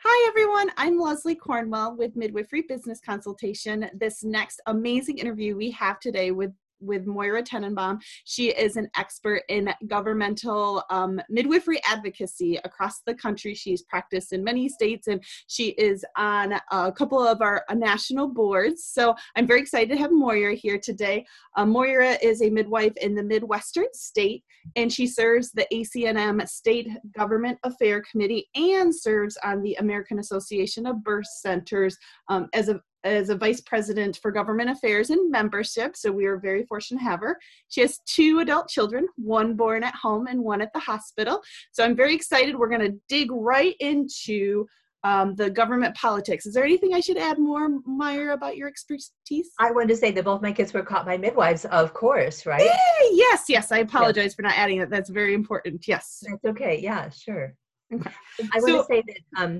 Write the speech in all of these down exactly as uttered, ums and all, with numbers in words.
Hi, everyone. I'm Leslie Cornwell with Midwifery Business Consultation. This next amazing interview we have today with with Moira Tenenbaum. She is an expert in governmental um, midwifery advocacy across the country. She's practiced in many states, and she is on a couple of our uh, national boards. So I'm very excited to have Moira here today. Uh, Moira is a midwife in the Midwestern state, and she serves the A C N M State Government Affairs Committee and serves on the American Association of Birth Centers um, as a as a vice president for government affairs and membership. So we are very fortunate to have her. She has two adult children, one born at home and one at the hospital. So I'm very excited. We're going to dig right into um, the government politics. Is there anything I should add more, Moira, about your expertise? I wanted to say that both my kids were caught by midwives, of course, right? Yay! Yes, yes. I apologize yes. for not adding it. That's very important. Yes. That's okay. Yeah, sure. Okay. I so, want to say that um,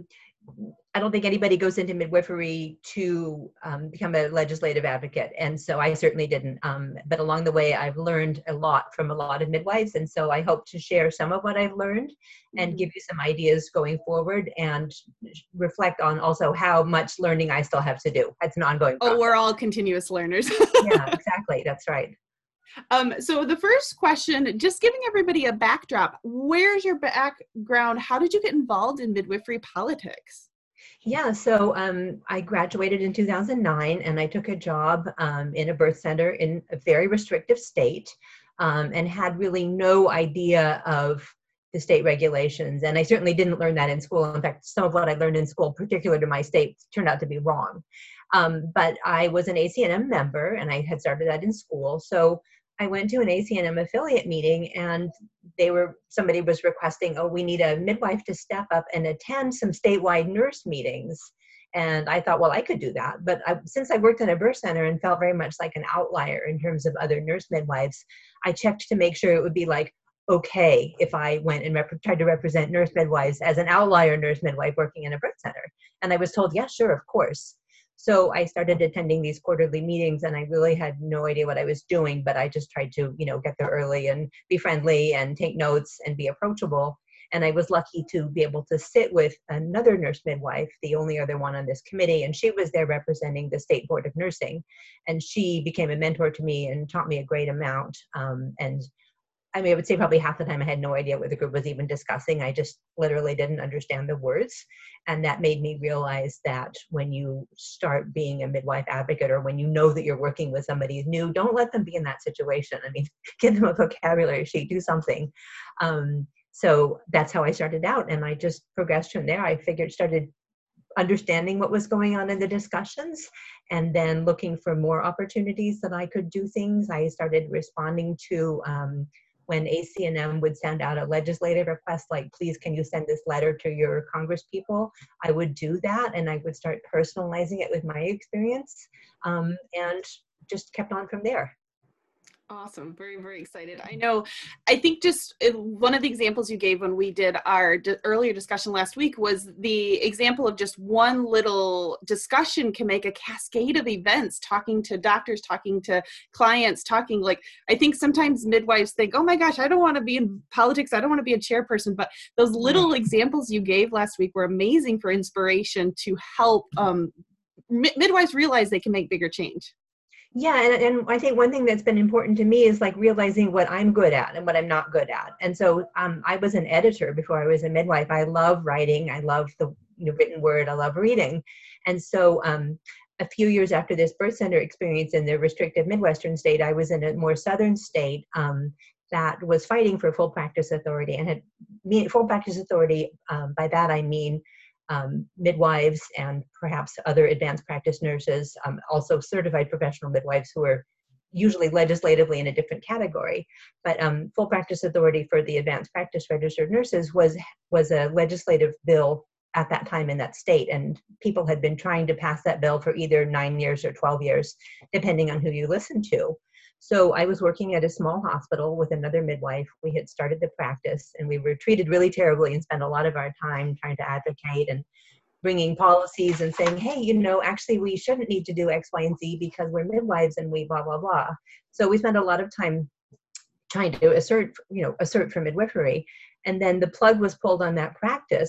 I don't think anybody goes into midwifery to um, become a legislative advocate. And so I certainly didn't. Um, but along the way, I've learned a lot from a lot of midwives. And so I hope to share some of what I've learned and mm-hmm. give you some ideas going forward and reflect on also how much learning I still have to do. It's an ongoing process. Oh, we're all continuous learners. Yeah, exactly. That's right. Um, so the first question, just giving everybody a backdrop, where's your background? How did you get involved in midwifery politics? Yeah, so um, I graduated in two thousand nine and I took a job um, in a birth center in a very restrictive state um, and had really no idea of the state regulations. And I certainly didn't learn that in school. In fact, some of what I learned in school, particular to my state, turned out to be wrong. Um, but I was an A C N M member and I had started that in school. So I went to an A C N M affiliate meeting and they were, somebody was requesting, oh, we need a midwife to step up and attend some statewide nurse meetings. And I thought, well, I could do that. But I, since I worked in a birth center and felt very much like an outlier in terms of other nurse midwives, I checked to make sure it would be like, okay, if I went and rep- tried to represent nurse midwives as an outlier nurse midwife working in a birth center. And I was told, yeah, sure, of course. So I started attending these quarterly meetings and I really had no idea what I was doing, but I just tried to, you know, get there early and be friendly and take notes and be approachable. And I was lucky to be able to sit with another nurse midwife, the only other one on this committee, and she was there representing the State Board of Nursing. And she became a mentor to me and taught me a great amount. Um, and I mean, I would say probably half the time I had no idea what the group was even discussing. I just literally didn't understand the words. And that made me realize that when you start being a midwife advocate or when you know that you're working with somebody new, don't let them be in that situation. I mean, give them a vocabulary sheet, do something. Um, so that's how I started out. And I just progressed from there. I figured, started understanding what was going on in the discussions and then looking for more opportunities that I could do things. I started responding to um, when A C N M would send out a legislative request, like, please, can you send this letter to your congresspeople? I would do that and I would start personalizing it with my experience um, and just kept on from there. Awesome. Very, very excited. I know, I think just one of the examples you gave when we did our d- earlier discussion last week was the example of just one little discussion can make a cascade of events, talking to doctors, talking to clients, talking like, I think sometimes midwives think, oh my gosh, I don't want to be in politics. I don't want to be a chairperson. But those little examples you gave last week were amazing for inspiration to help um, mid- midwives realize they can make bigger change. Yeah, and, and I think one thing that's been important to me is like realizing what I'm good at and what I'm not good at. And so um, I was an editor before I was a midwife. I love writing. I love the you know, written word. I love reading. And so um, a few years after this birth center experience in the restrictive Midwestern state, I was in a more southern state um, that was fighting for full practice authority and had full practice authority. Um, by that, I mean Um, midwives and perhaps other advanced practice nurses, um, also certified professional midwives who are usually legislatively in a different category. But um, full practice authority for the advanced practice registered nurses was was a legislative bill at that time in that state. And people had been trying to pass that bill for either nine years or twelve years, depending on who you listen to. So I was working at a small hospital with another midwife. We had started the practice and we were treated really terribly and spent a lot of our time trying to advocate and bringing policies and saying, hey, you know, actually we shouldn't need to do X, Y, and Z because we're midwives and we blah, blah, blah. So we spent a lot of time trying to assert, you know, assert for midwifery. And then the plug was pulled on that practice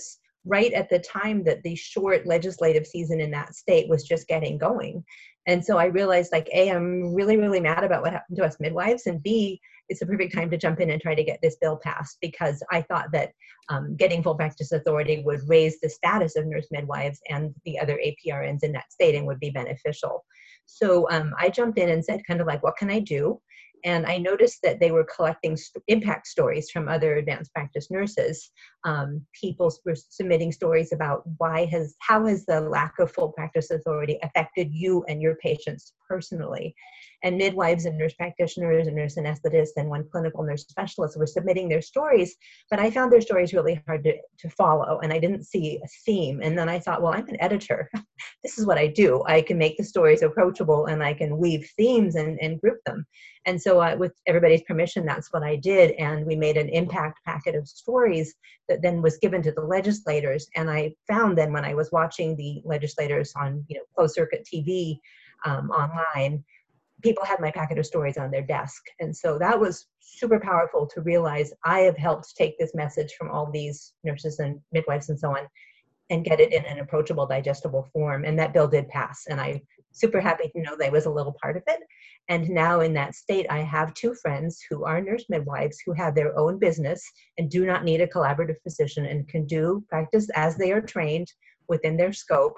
right at the time that the short legislative season in that state was just getting going. And so I realized, like, A, I'm really, really mad about what happened to us midwives, and B, it's a perfect time to jump in and try to get this bill passed, because I thought that um, getting full practice authority would raise the status of nurse midwives and the other A P R Ns in that state and would be beneficial. So um, I jumped in and said, kind of like, what can I do? And I noticed that they were collecting st- impact stories from other advanced practice nurses. Um, people were submitting stories about why has, how has the lack of full practice authority affected you and your patients personally? And midwives and nurse practitioners and nurse anesthetists and one clinical nurse specialist were submitting their stories, but I found their stories really hard to, to follow, and I didn't see a theme. And then I thought, well, I'm an editor. This is what I do. I can make the stories approachable, and I can weave themes and, and group them. And so uh, with everybody's permission, that's what I did. And we made an impact packet of stories that then was given to the legislators. And I found then, when I was watching the legislators on, you know, closed circuit T V um, online, people had my packet of stories on their desk. And so that was super powerful to realize I have helped take this message from all these nurses and midwives and so on and get it in an approachable, digestible form. And that bill did pass. And I'm super happy to know that I was a little part of it. And now in that state, I have two friends who are nurse midwives who have their own business and do not need a collaborative physician and can do practice as they are trained within their scope.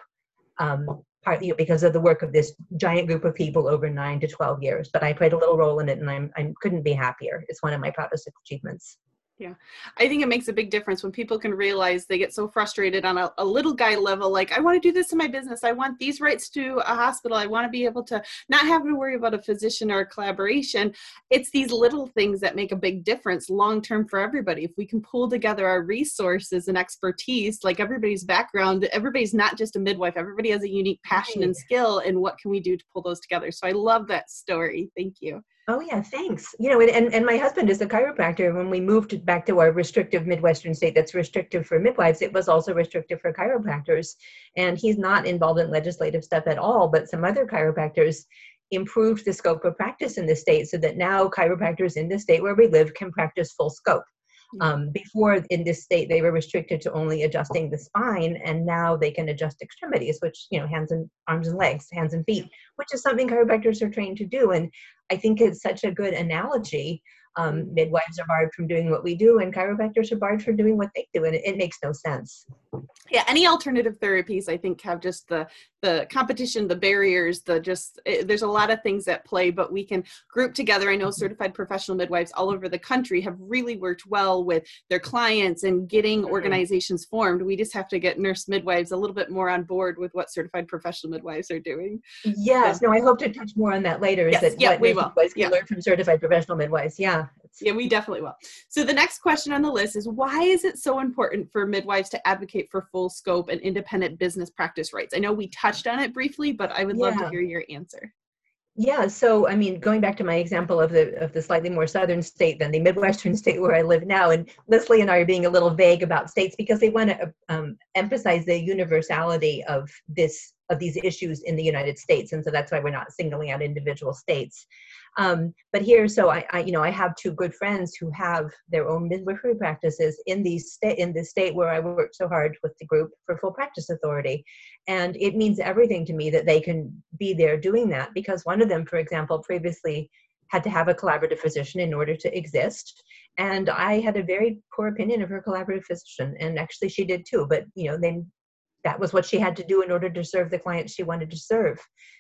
Um, Part, you know, because of the work of this giant group of people over nine to twelve years. But I played a little role in it, and I'm, I couldn't be happier. It's one of my proudest achievements. Yeah, I think it makes a big difference when people can realize they get so frustrated on a, a little guy level, like, I want to do this in my business. I want these rights to a hospital. I want to be able to not have to worry about a physician or a collaboration. It's these little things that make a big difference long-term for everybody. If we can pull together our resources and expertise, like everybody's background, everybody's not just a midwife. Everybody has a unique passion and skill, and what can we do to pull those together? So I love that story. Thank you. Oh yeah, thanks. You know, and, and my husband is a chiropractor. When we moved back to our restrictive Midwestern state that's restrictive for midwives, it was also restrictive for chiropractors. And he's not involved in legislative stuff at all, but some other chiropractors improved the scope of practice in the state so that now chiropractors in the state where we live can practice full scope. Um, before in this state, they were restricted to only adjusting the spine, and now they can adjust extremities, which, you know, hands and arms and legs, hands and feet, which is something chiropractors are trained to do. And I think it's such a good analogy. Um, midwives are barred from doing what we do, and chiropractors are barred from doing what they do, and it, it makes no sense. Yeah, any alternative therapies, I think, have just the the competition, the barriers, the just, it, there's a lot of things at play, but we can group together. I know certified professional midwives all over the country have really worked well with their clients and getting organizations formed. We just have to get nurse midwives a little bit more on board with what certified professional midwives are doing. Yes, So, no, I hope to touch more on that later. Is yes, that yeah, what we nurse will. midwives can Yeah. learn from certified professional midwives? Yeah. Yeah, we definitely will. So the next question on the list is, why is it so important for midwives to advocate for full scope and independent business practice rights? I know we touched on it briefly, but I would love Yeah. to hear your answer. Yeah, so I mean, going back to my example of the of the slightly more southern state than the Midwestern state where I live now, and Leslie and I are being a little vague about states because they want to um, emphasize the universality of this of these issues in the United States, and so that's why we're not singling out individual states. Um, but here, so I, I, you know, I have two good friends who have their own midwifery practices in these state in the state where I worked so hard with the group for full practice authority, and it means everything to me that they can be there doing that, because one of them, for example, previously had to have a collaborative physician in order to exist, and I had a very poor opinion of her collaborative physician, and actually she did too. But you know, then that was what she had to do in order to serve the clients she wanted to serve.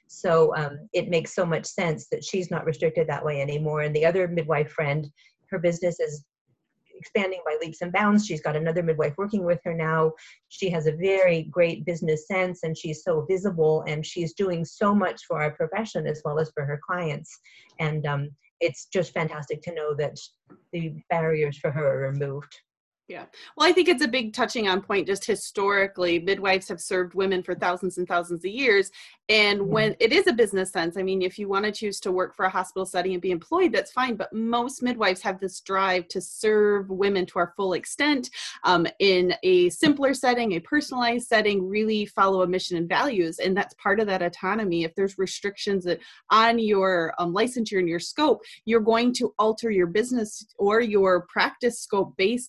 So um, it makes so much sense that she's not restricted that way anymore. And the other midwife friend, her business is expanding by leaps and bounds. She's got another midwife working with her now. She has a very great business sense, and she's so visible, and she's doing so much for our profession as well as for her clients. And um, it's just fantastic to know that the barriers for her are removed. Yeah. Well, I think it's a big touching on point. Just historically, midwives have served women for thousands and thousands of years. And when it is a business sense, I mean, if you want to choose to work for a hospital setting and be employed, that's fine. But most midwives have this drive to serve women to our full extent um, in a simpler setting, a personalized setting, really follow a mission and values. And that's part of that autonomy. If there's restrictions on your um, licensure and your scope, you're going to alter your business or your practice scope based on those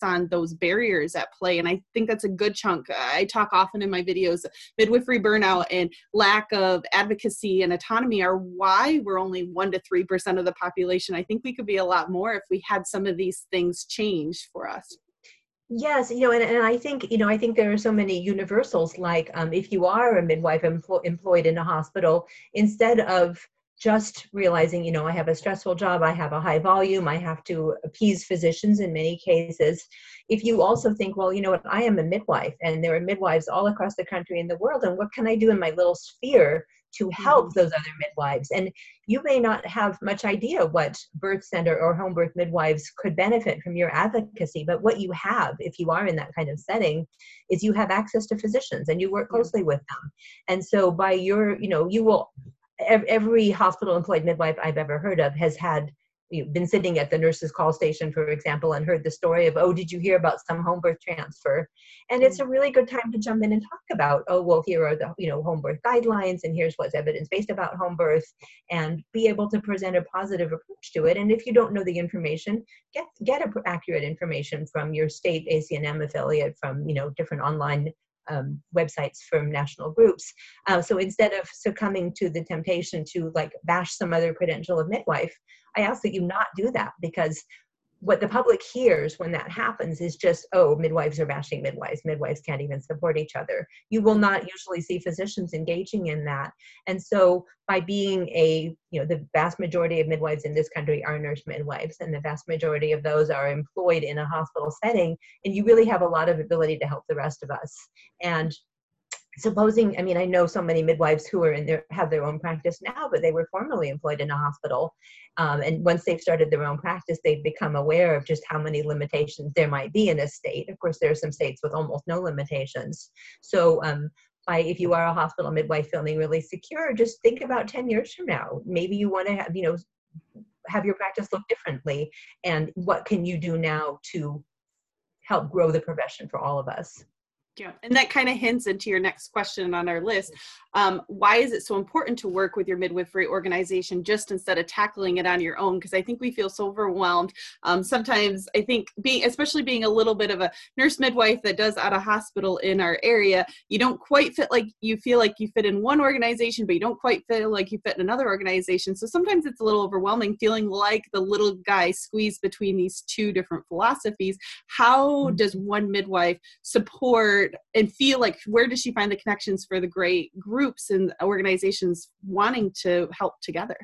those barriers at play. And I think that's a good chunk. I talk often in my videos, midwifery burnout and lack of advocacy and autonomy are why we're only one to three percent of the population. I think we could be a lot more if we had some of these things changed for us. Yes, you know, and, and I think, you know, I think there are so many universals, like um, if you are a midwife empl- employed in a hospital, instead of just realizing, you know, I have a stressful job, I have a high volume, I have to appease physicians in many cases. If you also think, well, you know what, I am a midwife and there are midwives all across the country and the world, and what can I do in my little sphere to help Mhm. those other midwives? And you may not have much idea what birth center or home birth midwives could benefit from your advocacy, but what you have, if you are in that kind of setting, is you have access to physicians and you work Yeah. closely with them. And so by your, you know, you will, every hospital employed midwife I've ever heard of has had, you know, been sitting at the nurse's call station, for example, and heard the story of, oh, did you hear about some home birth transfer? And it's a really good time to jump in and talk about, oh, well, here are the, you know, home birth guidelines, and here's what's evidence-based about home birth, and be able to present a positive approach to it. And if you don't know the information, get get a, accurate information from your state A C N M affiliate, from, you know, different online um, websites from national groups. Uh, so instead of succumbing to the temptation to like bash some other credential of midwife, I ask that you not do that, because what the public hears when that happens is just, oh, midwives are bashing midwives. Midwives can't even support each other. You will not usually see physicians engaging in that. And so by being a, you know, the vast majority of midwives in this country are nurse midwives, and the vast majority of those are employed in a hospital setting, and you really have a lot of ability to help the rest of us. And supposing, I mean, I know so many midwives who are in their, have their own practice now, but they were formerly employed in a hospital. Um, and once they've started their own practice, they've become aware of just how many limitations there might be in a state. Of course, there are some states with almost no limitations. So um, by, if you are a hospital midwife feeling really secure, just think about ten years from now. Maybe you want to have, you know, have your practice look differently. And what can you do now to help grow the profession for all of us? Yeah, and that kind of hints into your next question on our list. Um, why is it so important to work with your midwifery organization just instead of tackling it on your own? Because I think we feel so overwhelmed. Um, sometimes I think being, especially being a little bit of a nurse midwife that does out of hospital in our area, you don't quite fit like you feel like you fit in one organization, but you don't quite feel like you fit in another organization. So sometimes it's a little overwhelming, feeling like the little guy squeezed between these two different philosophies. How does one midwife support and feel like, where does she find the connections for the great groups and organizations wanting to help together?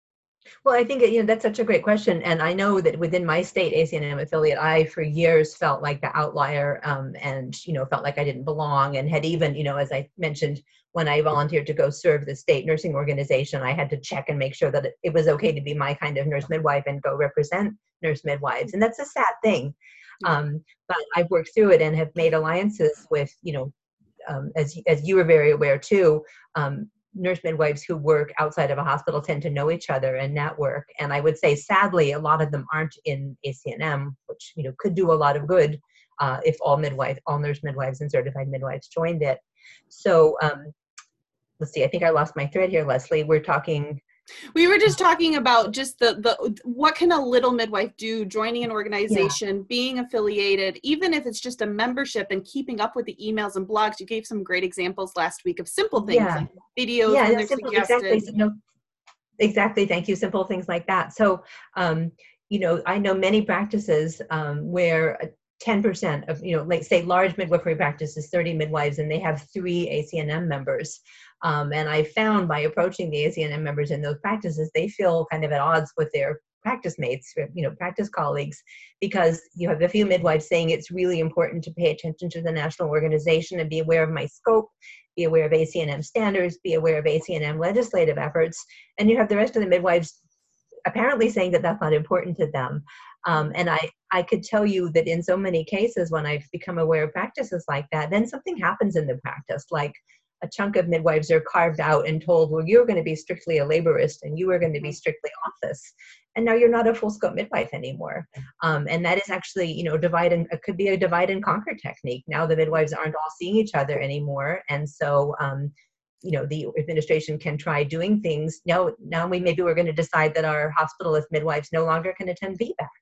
Well, I think, you know, that's such a great question. And I know that within my state A C N M affiliate, I for years felt like the outlier um, and, you know, felt like I didn't belong, and had even, you know, as I mentioned, when I volunteered to go serve the state nursing organization, I had to check and make sure that it, it was okay to be my kind of nurse midwife and go represent nurse midwives. And that's a sad thing. Um, but I've worked through it and have made alliances with, you know, um, as, as you were very aware too, um, nurse midwives who work outside of a hospital tend to know each other and network. And I would say, sadly, a lot of them aren't in A C N M, which, you know, could do a lot of good uh, if all midwives, all nurse midwives and certified midwives joined it. So um, let's see, I think I lost my thread here, Leslie. We're talking... We were just talking about just the, the what can a little midwife do, joining an organization, yeah. being affiliated, even if it's just a membership, and keeping up with the emails and blogs. You gave some great examples last week of simple things, yeah. like videos yeah, when they're simple, suggested. Exactly, no, exactly, thank you, simple things like that. So, um, you know, I know many practices um, where ten percent of, you know, like say large midwifery practice is thirty midwives and they have three A C N M members. Um, and I found by approaching the A C N M members in those practices, they feel kind of at odds with their practice mates, you know, practice colleagues, because you have a few midwives saying it's really important to pay attention to the national organization and be aware of my scope, be aware of A C N M standards, be aware of A C N M legislative efforts. And you have the rest of the midwives apparently saying that that's not important to them. Um, and I, I could tell you that in so many cases when I've become aware of practices like that, then something happens in the practice, like a chunk of midwives are carved out and told, well, you're going to be strictly a laborist and you are going to be strictly office. And now you're not a full scope midwife anymore. Um, and that is actually, you know, divide and, it could be a divide and conquer technique. Now the midwives aren't all seeing each other anymore. And so, um, you know, the administration can try doing things. Now, now we maybe we're going to decide that our hospitalist midwives no longer can attend V BAC.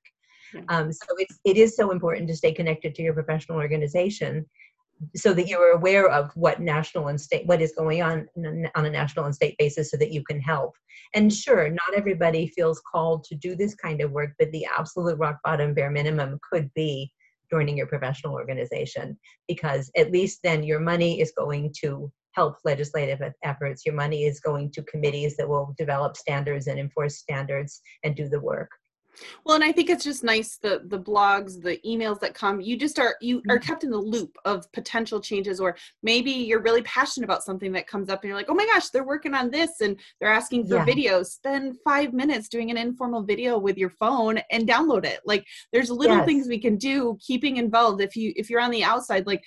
Yeah. Um, so it's, it is so important to stay connected to your professional organization so that you're aware of what national and state, what is going on on a national and state basis so that you can help. And sure, not everybody feels called to do this kind of work, but the absolute rock bottom bare minimum could be joining your professional organization, because at least then your money is going to help legislative efforts. Your money is going to committees that will develop standards and enforce standards and do the work. Well, and I think it's just nice, the the blogs, the emails that come, you just are, you are kept in the loop of potential changes, or maybe you're really passionate about something that comes up and you're like, oh my gosh, they're working on this and they're asking for Yeah. videos. Spend five minutes doing an informal video with your phone and download it. Like, there's little Yes. things we can do, keeping involved. If you, if you're on the outside, like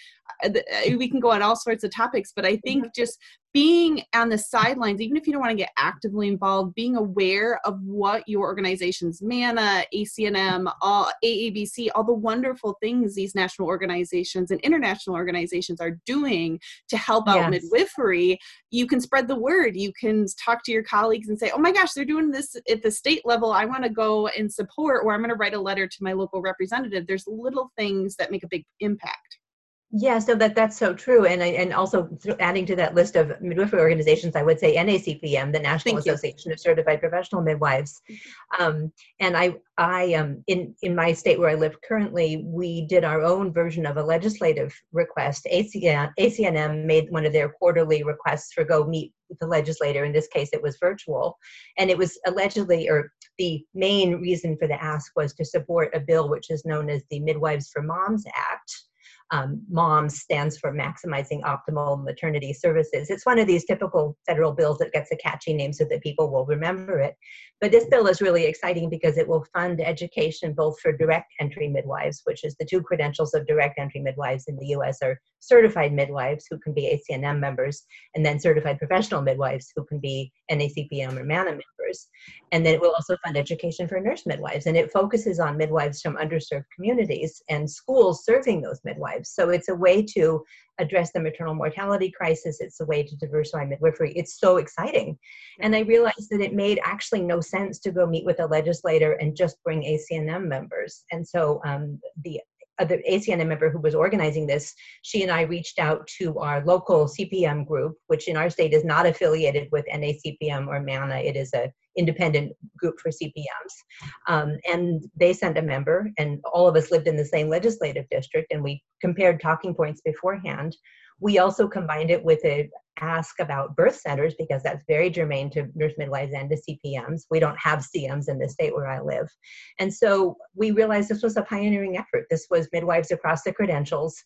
we can go on all sorts of topics, but I think just being on the sidelines, even if you don't want to get actively involved, being aware of what your organizations, MANA, A C N M, all, A A B C, all the wonderful things these national organizations and international organizations are doing to help out Yes. midwifery, you can spread the word. You can talk to your colleagues and say, oh my gosh, they're doing this at the state level. I want to go and support, or I'm going to write a letter to my local representative. There's little things that make a big impact. Yeah, so that that's so true, and I, and also adding to that list of midwifery organizations, I would say N A C P M, the National Thank you. Association of Certified Professional Midwives, um, and I I um in in my state where I live currently, we did our own version of a legislative request. A C N, A C N M made one of their quarterly requests for go meet with the legislator. In this case, it was virtual, and it was allegedly, or the main reason for the ask was to support a bill which is known as the Midwives for Moms Act. Um, MOMS stands for Maximizing Optimal Maternity Services. It's one of these typical federal bills that gets a catchy name so that people will remember it. But this bill is really exciting because it will fund education both for direct entry midwives, which is the two credentials of direct entry midwives in the U S are certified midwives who can be A C N M members, and then certified professional midwives who can be N A C P M or MANA members. And then it will also fund education for nurse midwives. And it focuses on midwives from underserved communities and schools serving those midwives. So it's a way to address the maternal mortality crisis. It's a way to diversify midwifery. It's so exciting. And I realized that it made actually no sense to go meet with a legislator and just bring A C N M members. And so um, the other A C N M member who was organizing this, she and I reached out to our local C P M group, which in our state is not affiliated with N A C P M or MANA. It is a independent group for C P Ms. Um, and they sent a member, and all of us lived in the same legislative district, and we compared talking points beforehand. We also combined it with an ask about birth centers, because that's very germane to nurse midwives and to C P Ms. We don't have C Ms in the state where I live. And so we realized this was a pioneering effort. This was midwives across the credentials,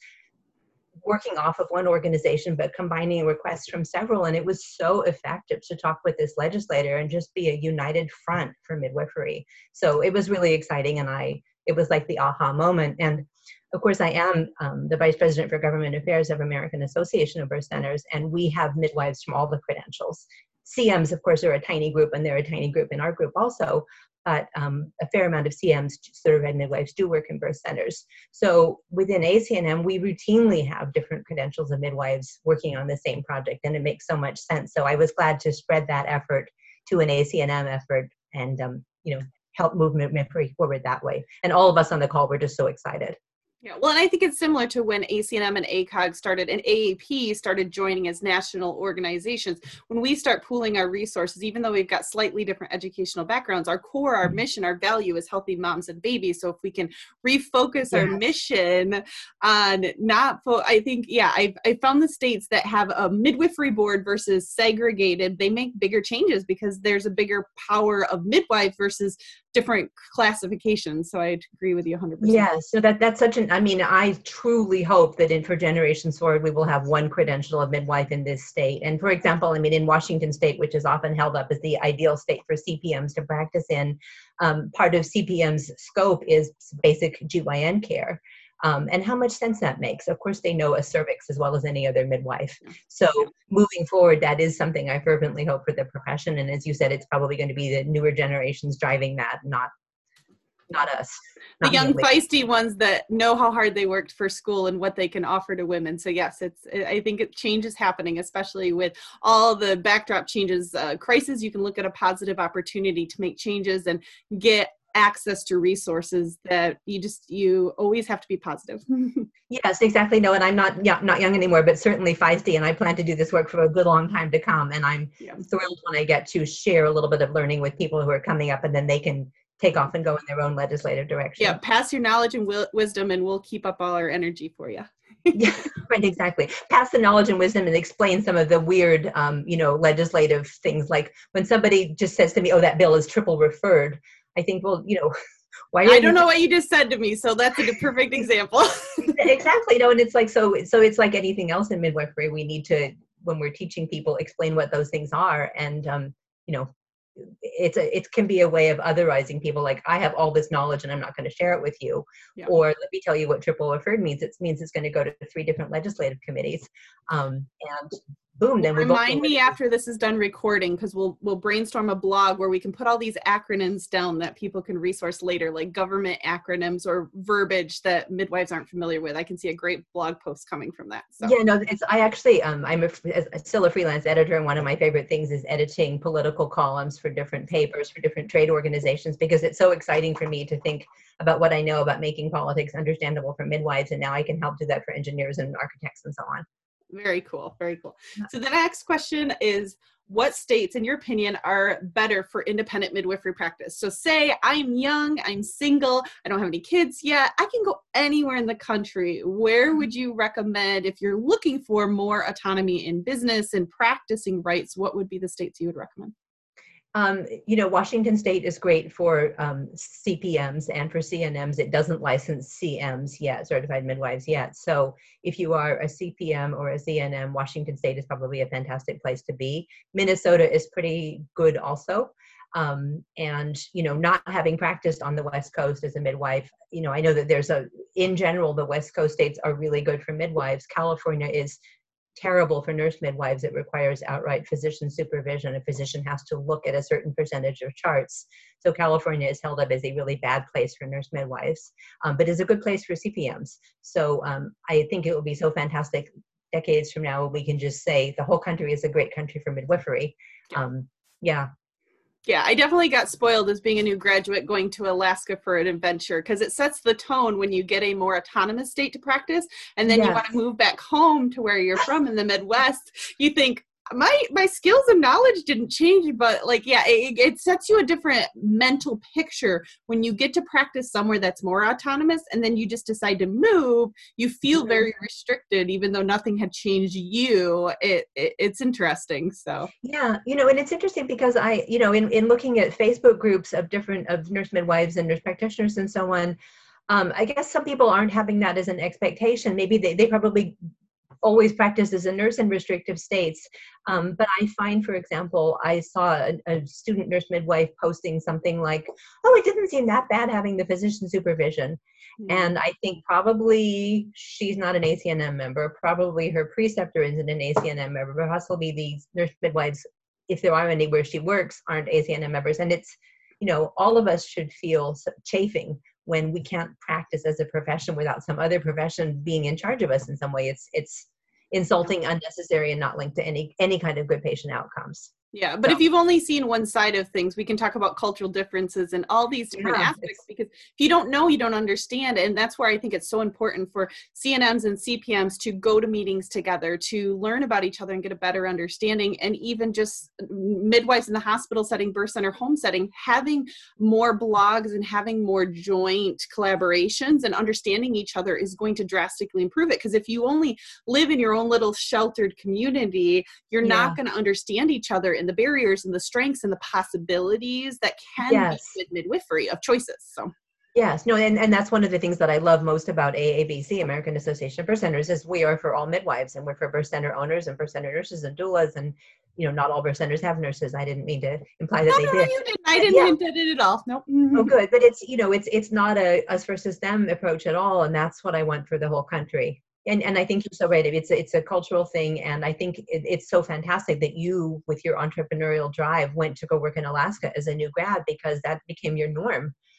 working off of one organization, but combining requests from several. And it was so effective to talk with this legislator and just be a united front for midwifery. So it was really exciting. And I, it was like the aha moment. And of course, I am um, the Vice President for Government Affairs of American Association of Birth Centers, and we have midwives from all the credentials. C Ms, of course, are a tiny group, and they're a tiny group in our group also. But um, a fair amount of C Ms, certified midwives, do work in birth centers. So within A C N M, we routinely have different credentials of midwives working on the same project, and it makes so much sense. So I was glad to spread that effort to an A C N M effort and, um, you know, help move midwifery forward that way. And all of us on the call were just so excited. Yeah, well, and I think it's similar to when A C N M and A C O G started and A A P started joining as national organizations. When we start pooling our resources, even though we've got slightly different educational backgrounds, our core, our mission, our value is healthy moms and babies. So if we can refocus our Yes. mission on not, fo- I think, yeah, I I found the states that have a midwifery board versus segregated, they make bigger changes because there's a bigger power of midwife versus different classifications. So I agree with you one hundred percent. Yeah, so that that's such an, I mean, I truly hope that in for generations forward, we will have one credential of midwife in this state. And for example, I mean, in Washington state, which is often held up as the ideal state for C P Ms to practice in, um, part of C P M's scope is basic G Y N care. Um, and how much sense that makes. Of course, they know a cervix as well as any other midwife. So moving forward, that is something I fervently hope for the profession. And as you said, it's probably going to be the newer generations driving that, not not us. The Not young me. feisty ones that know how hard they worked for school and what they can offer to women. So yes, it's, I think it change is happening, especially with all the backdrop changes, uh, crisis. You can look at a positive opportunity to make changes and get access to resources that you just, you always have to be positive. Yes, exactly. No, and I'm not yeah, not young anymore, but certainly feisty, and I plan to do this work for a good long time to come. And I'm Yeah. thrilled when I get to share a little bit of learning with people who are coming up, and then they can take off and go in their own legislative direction. Yeah, pass your knowledge and wi- wisdom, and we'll keep up all our energy for you. Yeah, right, exactly. Pass the knowledge and wisdom and explain some of the weird, um, you know, legislative things. Like when somebody just says to me, "Oh, that bill is triple referred," I think, well, you know, why are I you? don't know what you just said to me, so that's a perfect example. Exactly. No, and it's like so. So it's like anything else in midwifery. We need to, when we're teaching people, explain what those things are, and um, you know, it's a it can be a way of otherizing people. Like, I have all this knowledge and I'm not going to share it with you, Yeah. or let me tell you what triple referred means. It means it's going to go to three different legislative committees, um, and boom, then we remind me after this is done recording, because we'll we'll brainstorm a blog where we can put all these acronyms down that people can resource later, like government acronyms or verbiage that midwives aren't familiar with. I can see a great blog post coming from that. So. Yeah, no, it's I actually um I'm a, a, still a freelance editor, and one of my favorite things is editing political columns for different papers, for different trade organizations, because it's so exciting for me to think about what I know about making politics understandable for midwives, and now I can help do that for engineers and architects and so on. Very cool. Very cool. So the next question is, what states, in your opinion, are better for independent midwifery practice? So say I'm young, I'm single, I don't have any kids yet, I can go anywhere in the country. Where would you recommend, if you're looking for more autonomy in business and practicing rights, what would be the states you would recommend? Um, you know, Washington State is great for um, C P Ms, and for C N Ms. It doesn't license C Ms yet, certified midwives yet. So if you are a C P M or a C N M, Washington State is probably a fantastic place to be. Minnesota is pretty good also. Um, and, you know, not having practiced on the West Coast as a midwife, you know, I know that there's a, in general, the West Coast states are really good for midwives. California is terrible for nurse midwives. It requires outright physician supervision. A physician has to look at a certain percentage of charts. So California is held up as a really bad place for nurse midwives, um, but is a good place for C P Ms. So um, I think it will be so fantastic decades from now, we can just say the whole country is a great country for midwifery. Um, yeah. Yeah, I definitely got spoiled as being a new graduate going to Alaska for an adventure, because it sets the tone when you get a more autonomous state to practice, and then yes. you want to move back home to where you're from in the Midwest. You think, my my skills and knowledge didn't change, but like, yeah, it, it sets you a different mental picture when you get to practice somewhere that's more autonomous, and then you just decide to move. You feel mm-hmm. very restricted, even though nothing had changed you. It, it it's interesting. So yeah, you know, and it's interesting because I, you know, in in looking at Facebook groups of different of nurse midwives and nurse practitioners and so on, um, I guess some people aren't having that as an expectation. Maybe they they probably always practiced as a nurse in restrictive states. Um, but I find, for example, I saw a, a student nurse midwife posting something like, oh, it didn't seem that bad having the physician supervision. Mm-hmm. And I think probably she's not an A C N M member. Probably her preceptor isn't an A C N M member. But possibly these nurse midwives, if there are any where she works, aren't A C N M members. And it's, you know, all of us should feel chafing when we can't practice as a profession without some other profession being in charge of us in some way. It's it's insulting, unnecessary, and not linked to any any kind of good patient outcomes. Yeah, but so. If you've only seen one side of things, we can talk about cultural differences and all these different yeah, aspects, because if you don't know, you don't understand. And that's where I think it's so important for C N Ms and C P Ms to go to meetings together, to learn about each other and get a better understanding. And even just midwives in the hospital setting, birth center, home setting, having more blogs and having more joint collaborations and understanding each other is going to drastically improve it. Because if you only live in your own little sheltered community, you're yeah. not going to understand each other and the barriers and the strengths and the possibilities that can yes. be with midwifery of choices. So yes, no, and, and that's one of the things that I love most about A A B C, American Association of Birth Centers, is we are for all midwives, and we're for birth center owners and birth center nurses and doulas, and you know, not all birth centers have nurses. I didn't mean to imply that no, they no, did. You didn't. I didn't yeah. hint at it at all. No. Nope. Oh, good, but it's you know, it's it's not a us versus them approach at all, and that's what I want for the whole country. And and I think you're so right. It's a, it's a cultural thing, and I think it, it's so fantastic that you, with your entrepreneurial drive, went to go work in Alaska as a new grad, because that became your norm.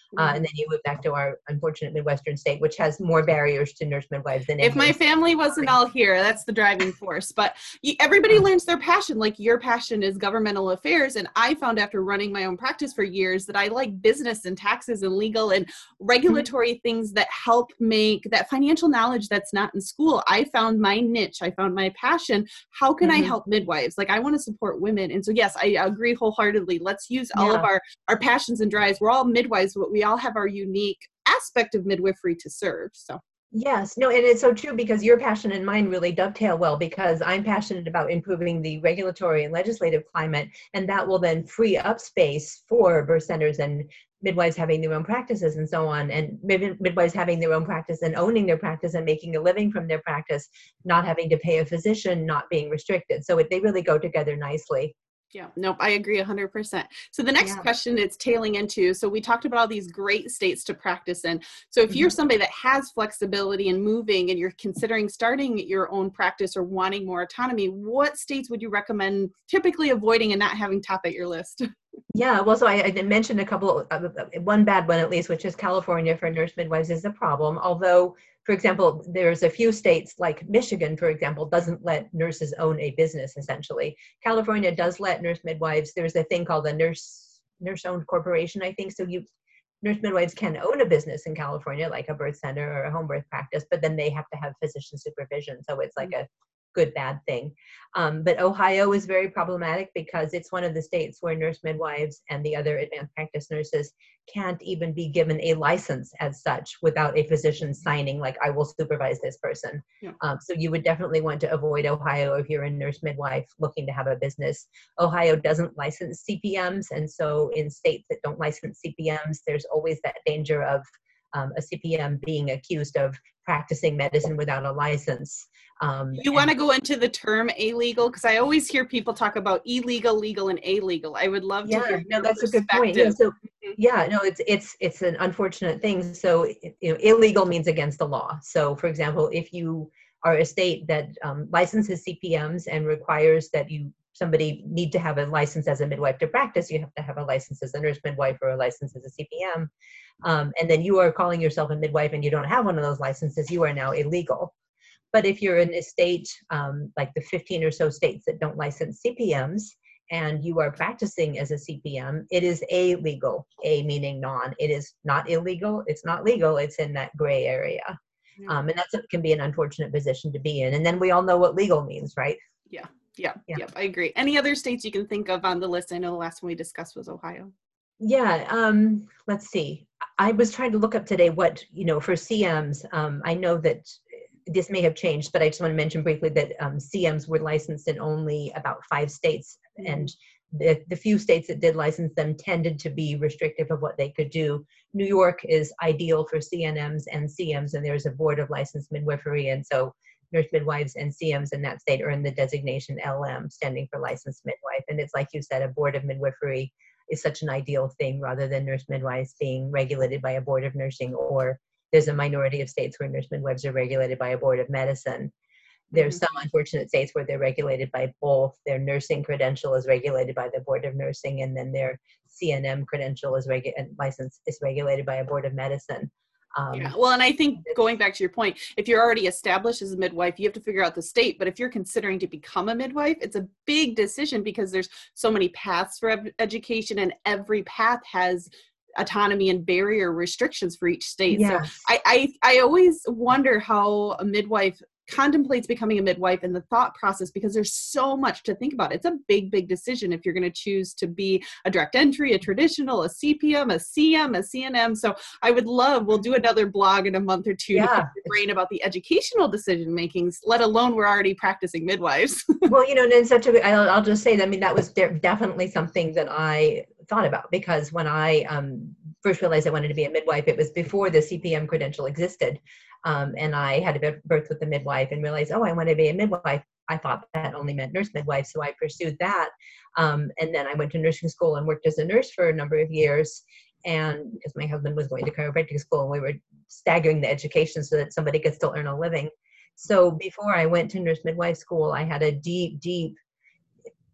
Uh, and then you move back to our unfortunate Midwestern state, which has more barriers to nurse midwives than If any my other state. family wasn't all here, that's the driving force. But you, everybody Yeah. learns their passion. Like your passion is governmental affairs. And I found after running my own practice for years that I like business and taxes and legal and regulatory mm-hmm. things that help make that financial knowledge that's not in school. I found my niche. I found my passion. How can mm-hmm. I help midwives? Like I want to support women. And so, yes, I agree wholeheartedly. Let's use all yeah. of our, our passions and drives. We're all midwives, but we all have our unique aspect of midwifery to serve. So. Yes, no, and it's so true because your passion and mine really dovetail well because I'm passionate about improving the regulatory and legislative climate, and that will then free up space for birth centers and midwives having their own practices and so on, and mid- midwives having their own practice and owning their practice and making a living from their practice, not having to pay a physician, not being restricted. So it, they really go together nicely. Yeah, nope, I agree one hundred percent. So the next yeah. question it's tailing into, so we talked about all these great states to practice in. So if mm-hmm. you're somebody that has flexibility and moving and you're considering starting your own practice or wanting more autonomy, what states would you recommend typically avoiding and not having top at your list? Yeah, well, so I, I mentioned a couple, uh, one bad one at least, which is California for nurse midwives is a problem. Although, for example, there's a few states like Michigan, for example, doesn't let nurses own a business, essentially. California does let nurse midwives. There's a thing called a nurse, nurse-owned corporation, I think. So you nurse midwives can own a business in California, like a birth center or a home birth practice, but then they have to have physician supervision. So it's like a good, bad thing. Um, but Ohio is very problematic because it's one of the states where nurse midwives and the other advanced practice nurses can't even be given a license as such without a physician signing, like, I will supervise this person. Yeah. Um, so you would definitely want to avoid Ohio if you're a nurse midwife looking to have a business. Ohio doesn't license C P Ms. And so in states that don't license C P Ms, there's always that danger of um, a C P M being accused of practicing medicine without a license. Um, you want to go into the term illegal? Because I always hear people talk about illegal, legal, and illegal. I would love yeah, to hear no, your that's a good perspective. point. Yeah, so, yeah, no, it's it's it's an unfortunate thing. So, you know, illegal means against the law. So, for example, if you are a state that um, licenses C P Ms and requires that you somebody need to have a license as a midwife to practice, you have to have a license as a nurse midwife or a license as a C P M. Um, and then you are calling yourself a midwife and you don't have one of those licenses, you are now illegal. But if you're in a state um, like the fifteen or so states that don't license C P Ms and you are practicing as a C P M, it is a legal, a meaning non. It is not illegal, it's not legal, it's in that gray area. Yeah. Um, and that's it can be an unfortunate position to be in. And then we all know what legal means, right? Yeah, yeah, yeah, yep, I agree. Any other states you can think of on the list? I know the last one we discussed was Ohio. Yeah, um, let's see. I was trying to look up today what, you know, for C Ms, um, I know that this may have changed, but I just want to mention briefly that um, C Ms were licensed in only about five states, mm-hmm. and the, the few states that did license them tended to be restrictive of what they could do. New York is ideal for C N Ms and C Ms, and there's a board of licensed midwifery, and so nurse midwives and C Ms in that state earn the designation L M, standing for licensed midwife. And it's like you said, a board of midwifery is such an ideal thing rather than nurse midwives being regulated by a board of nursing, or there's a minority of states where nurse midwives are regulated by a board of medicine. There's mm-hmm. some unfortunate states where they're regulated by both. Their nursing credential is regulated by the board of nursing, and then their C N M credential is regu- and license is regulated by a board of medicine. Um, yeah. Well, and I think going back to your point, if you're already established as a midwife, you have to figure out the state. But if you're considering to become a midwife, it's a big decision because there's so many paths for ed- education, and every path has autonomy and barrier restrictions for each state. Yes. So I, I, I always wonder how a midwife contemplates becoming a midwife and the thought process, because there's so much to think about. It's a big, big decision if you're going to choose to be a direct entry, a traditional, a C P M, a C M, a C N M. So I would love, we'll do another blog in a month or two yeah. to pick your brain about the educational decision makings, let alone we're already practicing midwives. Well, you know, and in such a, I'll, I'll just say that, I mean, that was de- definitely something that I thought about, because when I um, first realized I wanted to be a midwife, it was before the C P M credential existed. Um, and I had a birth with a midwife and realized, oh, I want to be a midwife. I thought that only meant nurse midwife. So I pursued that. Um, and then I went to nursing school and worked as a nurse for a number of years. And because my husband was going to chiropractic school, and we were staggering the education so that somebody could still earn a living. So before I went to nurse midwife school, I had a deep, deep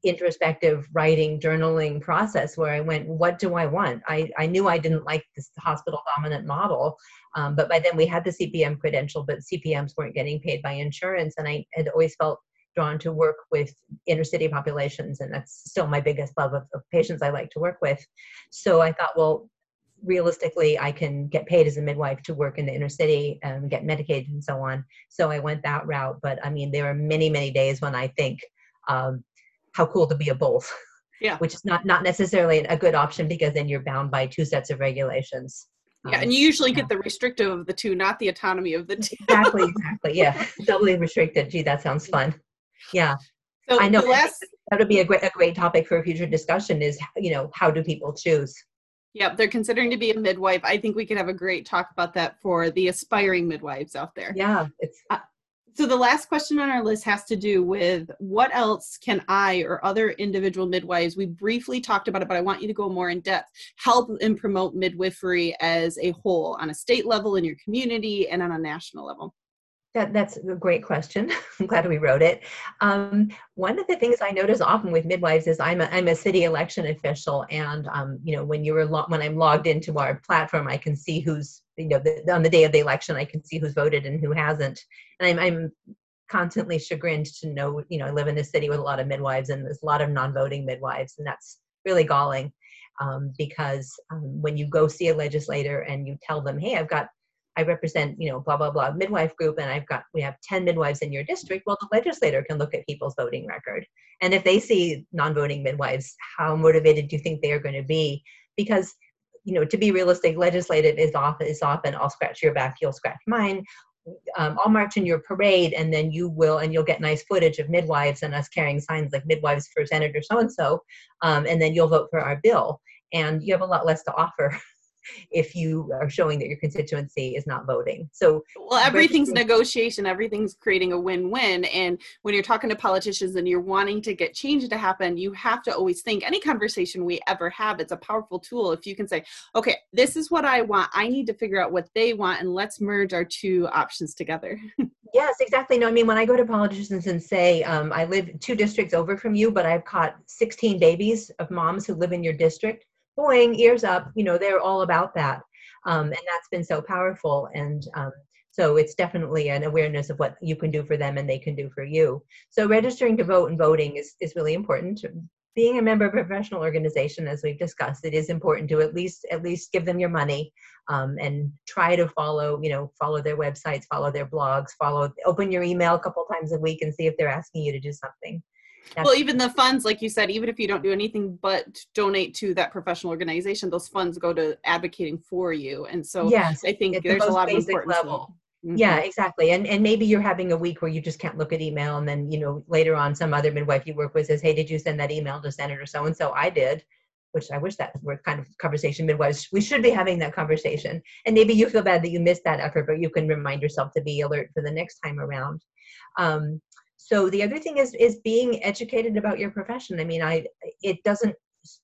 introspective writing, journaling process where I went, what do I want? I, I knew I didn't like this hospital dominant model, um, but by then we had the C P M credential, but C P Ms weren't getting paid by insurance. And I had always felt drawn to work with inner city populations. And that's still my biggest love of, of patients I like to work with. So I thought, well, realistically, I can get paid as a midwife to work in the inner city and get Medicaid and so on. So I went that route. But I mean, there are many, many days when I think, um, how cool to be a both. Yeah. Which is not, not necessarily a good option because then you're bound by two sets of regulations. Yeah, and you usually get the restrictive of the two, not the autonomy of the two. Exactly, exactly. Yeah, doubly restricted. Gee, that sounds fun. Yeah, so I know last, that would be a great, a great topic for a future discussion is, you know, how do people choose? Yep, they're considering to be a midwife. I think we could have a great talk about that for the aspiring midwives out there. Yeah, it's. Uh, so the last question on our list has to do with what else can I or other individual midwives, we briefly talked about it, but I want you to go more in depth, help and promote midwifery as a whole on a state level in your community and on a national level? That, that's a great question. I'm glad we wrote it. Um, one of the things I notice often with midwives is I'm a, I'm a city election official, and um, you know, when you were lo- when I'm logged into our platform, I can see who's, you know, the, on the day of the election, I can see who's voted and who hasn't, and I'm, I'm constantly chagrined to know, you know, I live in a city with a lot of midwives, and there's a lot of non-voting midwives, and that's really galling um, because um, when you go see a legislator and you tell them, hey, I've got I represent, you know, blah, blah, blah, midwife group, and I've got, we have ten midwives in your district. Well, the legislator can look at people's voting record. And if they see non-voting midwives, how motivated do you think they are going to be? Because, you know, to be realistic, legislative is often, is often, I'll scratch your back, you'll scratch mine. Um, I'll march in your parade, and then you will, and you'll get nice footage of midwives and us carrying signs like midwives for Senator so-and-so, um, and then you'll vote for our bill. And you have a lot less to offer if you are showing that your constituency is not voting. So well, everything's negotiation, everything's creating a win-win. And when you're talking to politicians and you're wanting to get change to happen, you have to always think any conversation we ever have, it's a powerful tool. If you can say, okay, this is what I want, I need to figure out what they want, and let's merge our two options together. Yes, exactly. No, I mean, when I go to politicians and say, um, I live two districts over from you, but I've caught sixteen babies of moms who live in your district, boing, ears up, you know, they're all about that. Um, and that's been so powerful. And um, so it's definitely an awareness of what you can do for them and they can do for you. So registering to vote and voting is, is really important. Being a member of a professional organization, as we've discussed, it is important to at least at least give them your money um, and try to follow, you know, follow their websites, follow their blogs, follow, open your email a couple times a week and see if they're asking you to do something. That's well, even the funds, like you said, even if you don't do anything but donate to that professional organization, those funds go to advocating for you. And so yes, I think there's a lot of importance. Level. Mm-hmm. Yeah, exactly. And and maybe you're having a week where you just can't look at email, and then, you know, later on some other midwife you work with says, hey, did you send that email to Senator so-and-so? I did, which I wish that were kind of conversation midwives. We should be having that conversation. And maybe you feel bad that you missed that effort, but you can remind yourself to be alert for the next time around. Um, So the other thing is is being educated about your profession. I mean, I it doesn't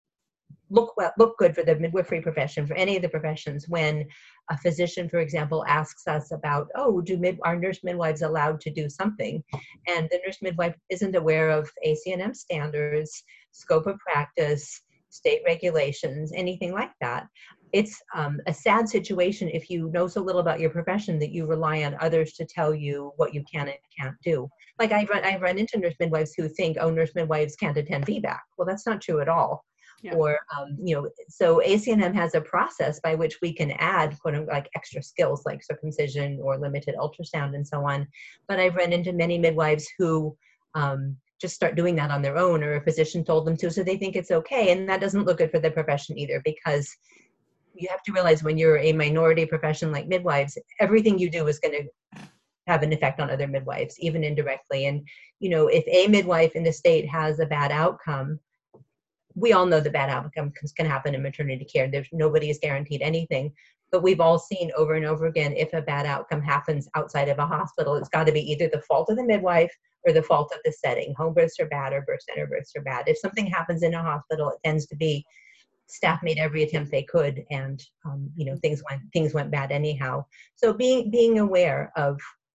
look well, look good for the midwifery profession, for any of the professions, when a physician, for example, asks us about, oh, do mid, are nurse midwives allowed to do something? And the nurse midwife isn't aware of A C N M standards, scope of practice, state regulations, anything like that. It's um, a sad situation if you know so little about your profession that you rely on others to tell you what you can and can't do. Like I run, I run into nurse midwives who think, oh, nurse midwives can't attend V BAC. Well, that's not true at all. Yeah. Or, um, you know, so A C N M has a process by which we can add, quote unquote, like extra skills like circumcision or limited ultrasound and so on. But I've run into many midwives who um, just start doing that on their own, or a physician told them to, so they think it's okay. And that doesn't look good for the profession either, because you have to realize when you're a minority profession like midwives, everything you do is going to have an effect on other midwives, even indirectly. And, you know, if a midwife in the state has a bad outcome, we all know the bad outcome can happen in maternity care. There's nobody is guaranteed anything, but we've all seen over and over again, if a bad outcome happens outside of a hospital, it's got to be either the fault of the midwife or the fault of the setting. Home births are bad, or birth center births are bad. If something happens in a hospital, it tends to be staff made every attempt they could, and um, you know, things went things went bad anyhow. So being being aware of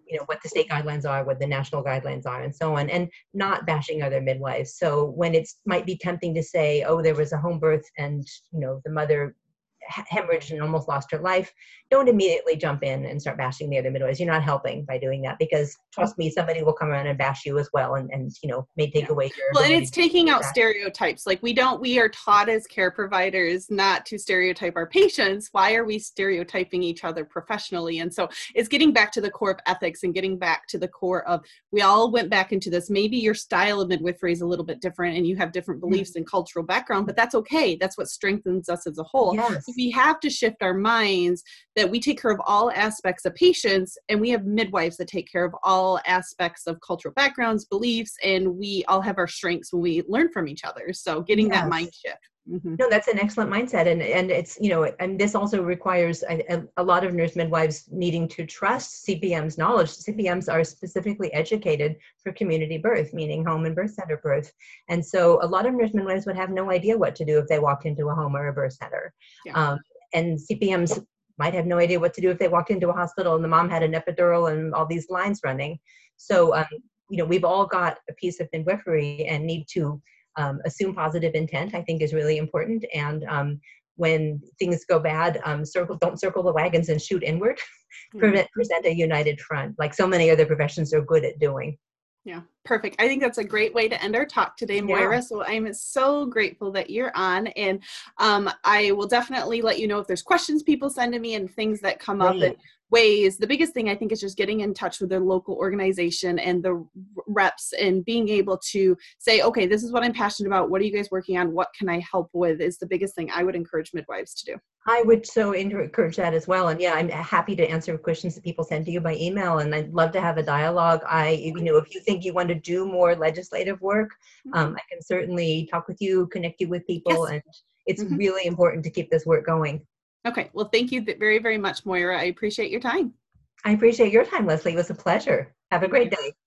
you know, what the state guidelines are, what the national guidelines are, and so on, and not bashing other midwives. So when it's might be tempting to say, oh, there was a home birth and, you know, the mother hemorrhaged and almost lost her life, don't immediately jump in and start bashing the other midwives. You're not helping by doing that, because trust me, somebody will come around and bash you as well, and, and you know, may take Yeah. away your Well, and ability it's to taking do out that. stereotypes. Like we don't, we are taught as care providers not to stereotype our patients. Why are we stereotyping each other professionally? And so it's getting back to the core of ethics and getting back to the core of, we all went back into this. Maybe your style of midwifery is a little bit different and you have different beliefs mm-hmm. and cultural background, but that's okay. That's what strengthens us as a whole. Yes. So we have to shift our minds that we take care of all aspects of patients, and we have midwives that take care of all aspects of cultural backgrounds, beliefs, and we all have our strengths when we learn from each other. So getting yes. that mind shift. Mm-hmm. No, that's an excellent mindset. And, and it's, you know, and this also requires a, a lot of nurse midwives needing to trust C P M's knowledge. C P Ms are specifically educated for community birth, meaning home and birth center birth. And so a lot of nurse midwives would have no idea what to do if they walked into a home or a birth center. Yeah. Um, and C P Ms might have no idea what to do if they walked into a hospital and the mom had an epidural and all these lines running. So, um, you know, we've all got a piece of midwifery and need to Um, assume positive intent, I think, is really important. And um, when things go bad, um, circle, don't circle the wagons and shoot inward. Mm-hmm. Prevent, present a united front, like so many other professions are good at doing. Yeah, perfect. I think that's a great way to end our talk today, Moira. Yeah. So I'm so grateful that you're on, and um, I will definitely let you know if there's questions people send to me and things that come Great. up. And ways. The biggest thing I think is just getting in touch with their local organization and the reps and being able to say, okay, this is what I'm passionate about. What are you guys working on? What can I help with is the biggest thing I would encourage midwives to do. I would so encourage that as well. And yeah, I'm happy to answer questions that people send to you by email, and I'd love to have a dialogue. I, you know, if you think you want to do more legislative work, mm-hmm. um, I can certainly talk with you, connect you with people, yes. and it's mm-hmm. really important to keep this work going. Okay. Well, thank you very, very much, Moira. I appreciate your time. I appreciate your time, Leslie. It was a pleasure. Have a great day.